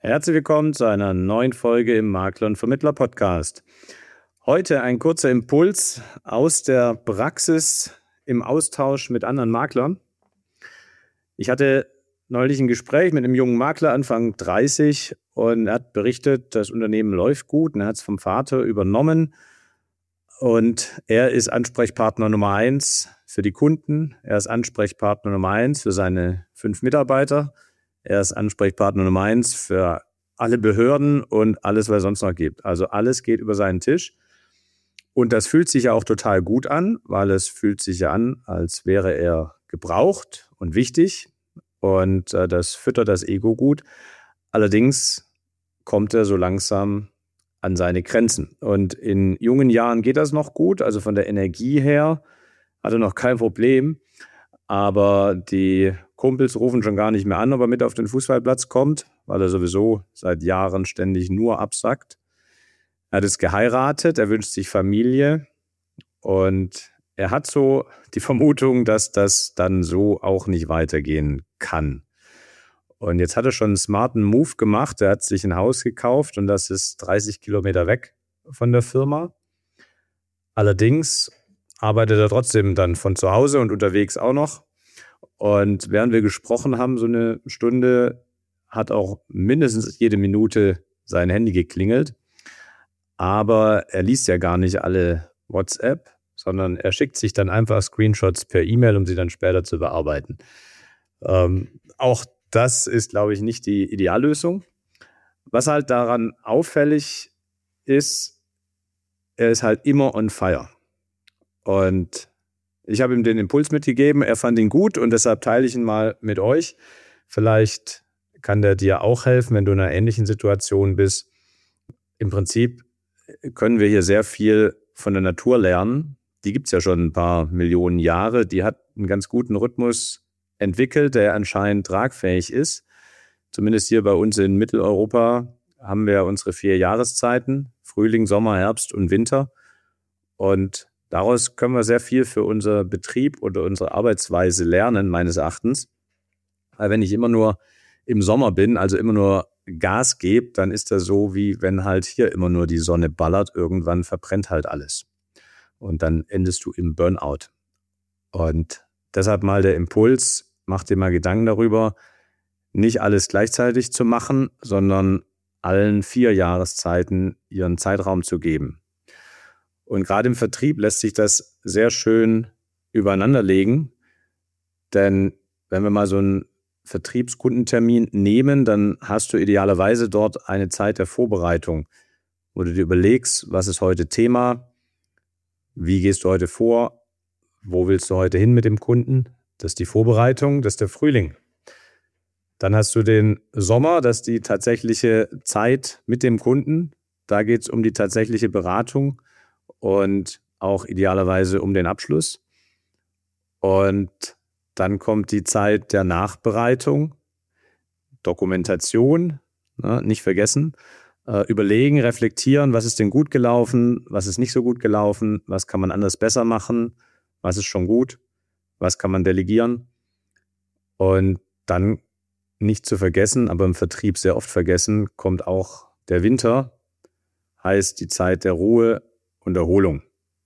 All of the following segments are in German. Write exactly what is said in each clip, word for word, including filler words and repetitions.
Herzlich willkommen zu einer neuen Folge im Makler und Vermittler Podcast. Heute ein kurzer Impuls aus der Praxis im Austausch mit anderen Maklern. Ich hatte neulich ein Gespräch mit einem jungen Makler, Anfang dreißig, und er hat berichtet, das Unternehmen läuft gut und er hat es vom Vater übernommen. Und er ist Ansprechpartner Nummer eins für die Kunden, er ist Ansprechpartner Nummer eins für seine fünf Mitarbeiter. Er ist Ansprechpartner Nummer eins für alle Behörden und alles, was es sonst noch gibt. Also alles geht über seinen Tisch. Und das fühlt sich ja auch total gut an, weil es fühlt sich ja an, als wäre er gebraucht und wichtig. Und äh, das füttert das Ego gut. Allerdings kommt er so langsam an seine Grenzen. Und in jungen Jahren geht das noch gut. Also von der Energie her hat er noch kein Problem. Aber die Kumpels rufen schon gar nicht mehr an, ob er mit auf den Fußballplatz kommt, weil er sowieso seit Jahren ständig nur absackt. Er hat es geheiratet, er wünscht sich Familie und er hat so die Vermutung, dass das dann so auch nicht weitergehen kann. Und jetzt hat er schon einen smarten Move gemacht. Er hat sich ein Haus gekauft und das ist dreißig Kilometer weg von der Firma. Allerdings arbeitet er trotzdem dann von zu Hause und unterwegs auch noch. Und während wir gesprochen haben, so eine Stunde, hat auch mindestens jede Minute sein Handy geklingelt. Aber er liest ja gar nicht alle WhatsApp, sondern er schickt sich dann einfach Screenshots per E-Mail, um sie dann später zu bearbeiten. Ähm, auch das ist, glaube ich, nicht die Ideallösung. Was halt daran auffällig ist, er ist halt immer on fire. Und ich habe ihm den Impuls mitgegeben, er fand ihn gut und deshalb teile ich ihn mal mit euch. Vielleicht kann der dir auch helfen, wenn du in einer ähnlichen Situation bist. Im Prinzip können wir hier sehr viel von der Natur lernen. Die gibt es ja schon ein paar Millionen Jahre. Die hat einen ganz guten Rhythmus entwickelt, der anscheinend tragfähig ist. Zumindest hier bei uns in Mitteleuropa haben wir unsere vier Jahreszeiten: Frühling, Sommer, Herbst und Winter. Und daraus können wir sehr viel für unser Betrieb oder unsere Arbeitsweise lernen, meines Erachtens. Weil wenn ich immer nur im Sommer bin, also immer nur Gas gebe, dann ist das so, wie wenn halt hier immer nur die Sonne ballert. Irgendwann verbrennt halt alles. Und dann endest du im Burnout. Und deshalb mal der Impuls, mach dir mal Gedanken darüber, nicht alles gleichzeitig zu machen, sondern allen vier Jahreszeiten ihren Zeitraum zu geben. Und gerade im Vertrieb lässt sich das sehr schön übereinander legen, denn wenn wir mal so einen Vertriebskundentermin nehmen, dann hast du idealerweise dort eine Zeit der Vorbereitung, wo du dir überlegst, was ist heute Thema, wie gehst du heute vor, wo willst du heute hin mit dem Kunden. Das ist die Vorbereitung, das ist der Frühling. Dann hast du den Sommer, das ist die tatsächliche Zeit mit dem Kunden. Da geht es um die tatsächliche Beratung und auch idealerweise um den Abschluss. Und dann kommt die Zeit der Nachbereitung, Dokumentation, ne, nicht vergessen, äh, überlegen, reflektieren, was ist denn gut gelaufen, was ist nicht so gut gelaufen, was kann man anders besser machen, was ist schon gut, was kann man delegieren. Und dann nicht zu vergessen, aber im Vertrieb sehr oft vergessen, kommt auch der Winter, heißt die Zeit der Ruhe und Erholung.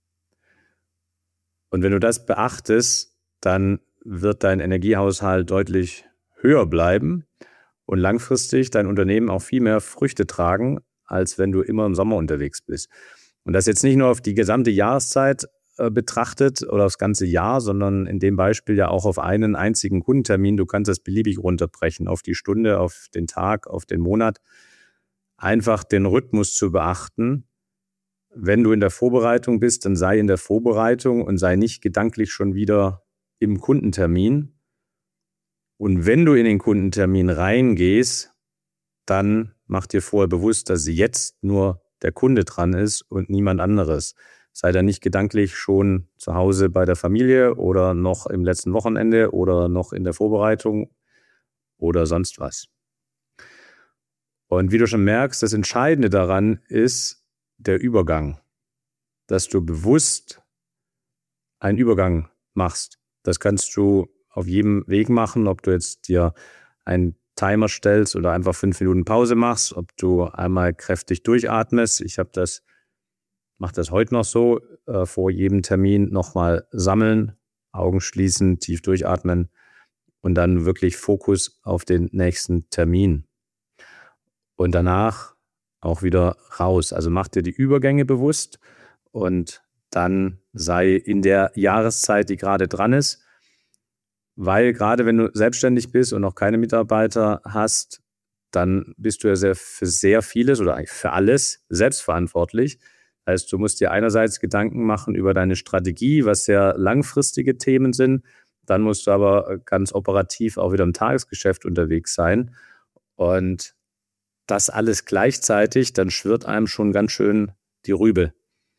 Und wenn du das beachtest, dann wird dein Energiehaushalt deutlich höher bleiben und langfristig dein Unternehmen auch viel mehr Früchte tragen, als wenn du immer im Sommer unterwegs bist. Und das jetzt nicht nur auf die gesamte Jahreszeit äh, betrachtet oder aufs ganze Jahr, sondern in dem Beispiel ja auch auf einen einzigen Kundentermin. Du kannst das beliebig runterbrechen auf die Stunde, auf den Tag, auf den Monat. Einfach den Rhythmus zu beachten. Wenn du in der Vorbereitung bist, dann sei in der Vorbereitung und sei nicht gedanklich schon wieder im Kundentermin. Und wenn du in den Kundentermin reingehst, dann mach dir vorher bewusst, dass jetzt nur der Kunde dran ist und niemand anderes. Sei da nicht gedanklich schon zu Hause bei der Familie oder noch im letzten Wochenende oder noch in der Vorbereitung oder sonst was. Und wie du schon merkst, das Entscheidende daran ist der Übergang, dass du bewusst einen Übergang machst. Das kannst du auf jedem Weg machen, ob du jetzt dir einen Timer stellst oder einfach fünf Minuten Pause machst, ob du einmal kräftig durchatmest. Ich habe das, mache das heute noch so, äh, vor jedem Termin nochmal sammeln, Augen schließen, tief durchatmen und dann wirklich Fokus auf den nächsten Termin. Und danach auch wieder raus. Also mach dir die Übergänge bewusst und dann sei in der Jahreszeit, die gerade dran ist, weil gerade wenn du selbstständig bist und noch keine Mitarbeiter hast, dann bist du ja sehr, für sehr vieles oder eigentlich für alles selbstverantwortlich. Das heißt, du musst dir einerseits Gedanken machen über deine Strategie, was sehr langfristige Themen sind. Dann musst du aber ganz operativ auch wieder im Tagesgeschäft unterwegs sein. Und das alles gleichzeitig, dann schwirrt einem schon ganz schön die Rübe.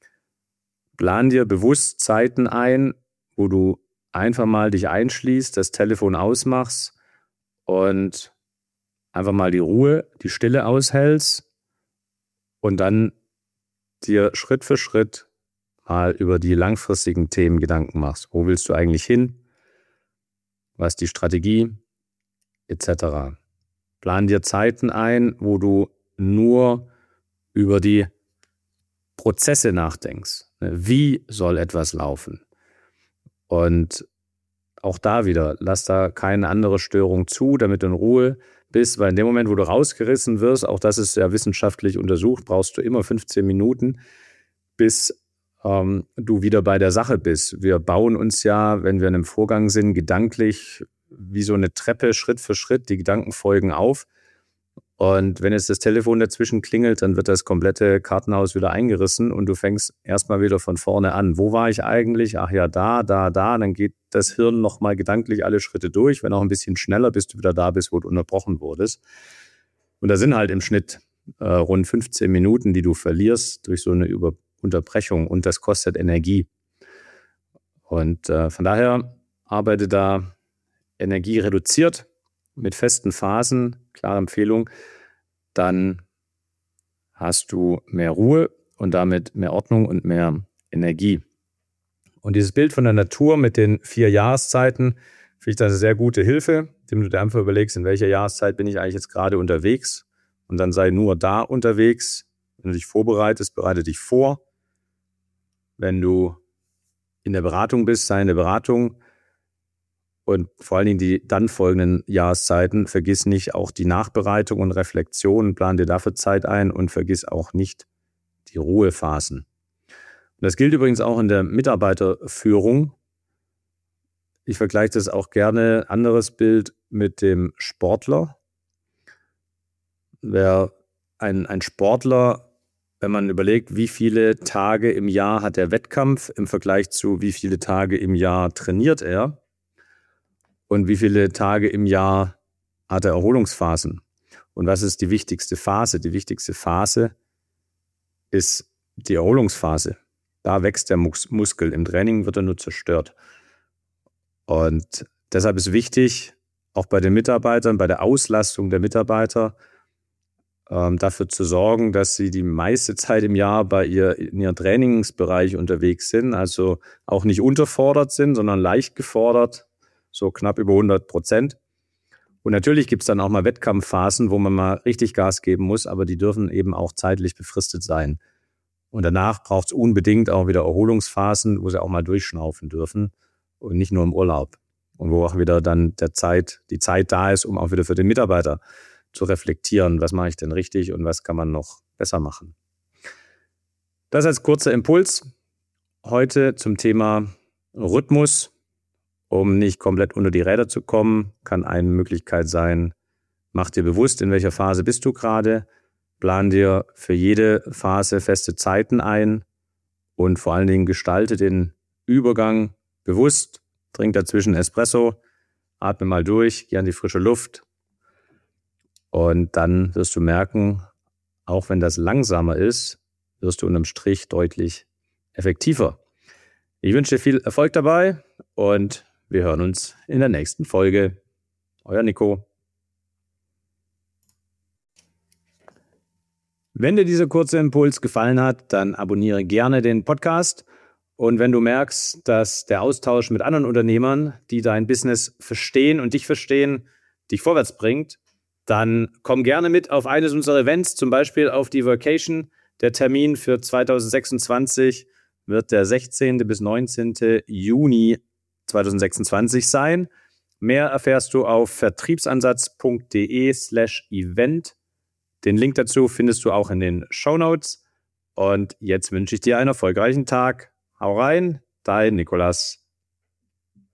Plan dir bewusst Zeiten ein, wo du einfach mal dich einschließt, das Telefon ausmachst und einfach mal die Ruhe, die Stille aushältst und dann dir Schritt für Schritt mal über die langfristigen Themen Gedanken machst. Wo willst du eigentlich hin? Was ist die Strategie? Etc. Plan dir Zeiten ein, wo du nur über die Prozesse nachdenkst. Wie soll etwas laufen? Und auch da wieder, lass da keine andere Störung zu, damit du in Ruhe bist, weil in dem Moment, wo du rausgerissen wirst, auch das ist ja wissenschaftlich untersucht, brauchst du immer fünfzehn Minuten, bis ähm, du wieder bei der Sache bist. Wir bauen uns ja, wenn wir in einem Vorgang sind, gedanklich wie so eine Treppe, Schritt für Schritt, die Gedanken folgen auf. Und wenn jetzt das Telefon dazwischen klingelt, dann wird das komplette Kartenhaus wieder eingerissen und du fängst erstmal wieder von vorne an. Wo war ich eigentlich? Ach ja, da, da, da. Dann geht das Hirn nochmal gedanklich alle Schritte durch. Wenn auch ein bisschen schneller, bis du wieder da bist, wo du unterbrochen wurdest. Und da sind halt im Schnitt äh, rund fünfzehn Minuten, die du verlierst durch so eine Über- Unterbrechung und das kostet Energie. Und äh, von daher arbeite da Energie reduziert mit festen Phasen, klare Empfehlung, dann hast du mehr Ruhe und damit mehr Ordnung und mehr Energie. Und dieses Bild von der Natur mit den vier Jahreszeiten finde ich das eine sehr gute Hilfe, indem du dir einfach überlegst, in welcher Jahreszeit bin ich eigentlich jetzt gerade unterwegs und dann sei nur da unterwegs. Wenn du dich vorbereitest, bereite dich vor. Wenn du in der Beratung bist, sei in der Beratung. Und vor allen Dingen die dann folgenden Jahreszeiten, vergiss nicht auch die Nachbereitung und Reflexion, plan dir dafür Zeit ein und vergiss auch nicht die Ruhephasen. Und das gilt übrigens auch in der Mitarbeiterführung. Ich vergleiche das auch gerne, anderes Bild mit dem Sportler. Wer ein, ein Sportler, wenn man überlegt, wie viele Tage im Jahr hat er Wettkampf im Vergleich zu wie viele Tage im Jahr trainiert er, und wie viele Tage im Jahr hat er Erholungsphasen? Und was ist die wichtigste Phase? Die wichtigste Phase ist die Erholungsphase. Da wächst der Mus- Muskel. Im Training wird er nur zerstört. Und deshalb ist wichtig, auch bei den Mitarbeitern, bei der Auslastung der Mitarbeiter, ähm, dafür zu sorgen, dass sie die meiste Zeit im Jahr bei ihr in ihrem Trainingsbereich unterwegs sind. Also auch nicht unterfordert sind, sondern leicht gefordert. So knapp über hundert Prozent. Und natürlich gibt es dann auch mal Wettkampfphasen, wo man mal richtig Gas geben muss, aber die dürfen eben auch zeitlich befristet sein. Und danach braucht es unbedingt auch wieder Erholungsphasen, wo sie auch mal durchschnaufen dürfen und nicht nur im Urlaub. Und wo auch wieder dann der Zeit, die Zeit da ist, um auch wieder für den Mitarbeiter zu reflektieren, was mache ich denn richtig und was kann man noch besser machen. Das als kurzer Impuls heute zum Thema Rhythmus. Um nicht komplett unter die Räder zu kommen, kann eine Möglichkeit sein, mach dir bewusst, in welcher Phase bist du gerade, plan dir für jede Phase feste Zeiten ein und vor allen Dingen gestalte den Übergang bewusst, trink dazwischen Espresso, atme mal durch, geh an die frische Luft und dann wirst du merken, auch wenn das langsamer ist, wirst du unterm Strich deutlich effektiver. Ich wünsche dir viel Erfolg dabei und wir hören uns in der nächsten Folge. Euer Nico. Wenn dir dieser kurze Impuls gefallen hat, dann abonniere gerne den Podcast. Und wenn du merkst, dass der Austausch mit anderen Unternehmern, die dein Business verstehen und dich verstehen, dich vorwärts bringt, dann komm gerne mit auf eines unserer Events, zum Beispiel auf die Workation. Der Termin für zwanzig sechsundzwanzig wird der sechzehnten bis neunzehnten Juni zweitausendsechsundzwanzig sein. Mehr erfährst du auf vertriebsansatz.de slash event. Den Link dazu findest du auch in den Shownotes. Und jetzt wünsche ich dir einen erfolgreichen Tag. Hau rein, dein Nikolas.